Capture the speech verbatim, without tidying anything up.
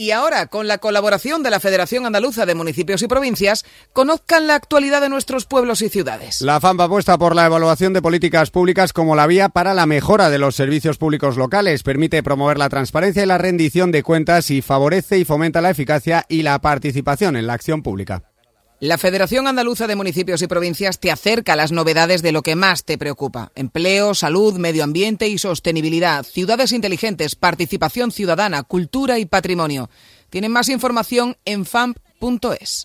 Y ahora, con la colaboración de la Federación Andaluza de Municipios y Provincias, conozcan la actualidad de nuestros pueblos y ciudades. La FAMP apuesta por la evaluación de políticas públicas como la vía para la mejora de los servicios públicos locales. Permite promover la transparencia y la rendición de cuentas y favorece y fomenta la eficacia y la participación en la acción pública. La Federación Andaluza de Municipios y Provincias te acerca a las novedades de lo que más te preocupa. Empleo, salud, medio ambiente y sostenibilidad, ciudades inteligentes, participación ciudadana, cultura y patrimonio. Tienen más información en famp punto es.